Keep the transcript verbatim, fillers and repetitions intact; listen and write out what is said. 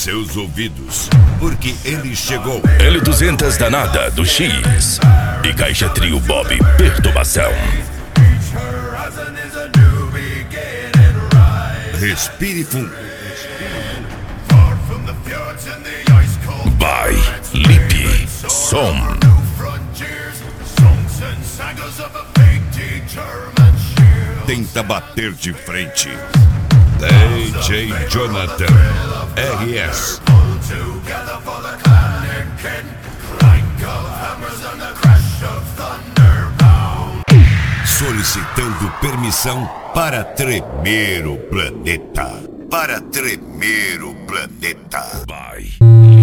seus ouvidos, porque ele chegou. L duzentos danada do X e Caixa Trio Bob Perturbação. Respire fundo. By Lip Som. Tenta bater de frente. D J Jonathan R S. Solicitando permissão para tremer o planeta. Para tremer o planeta. By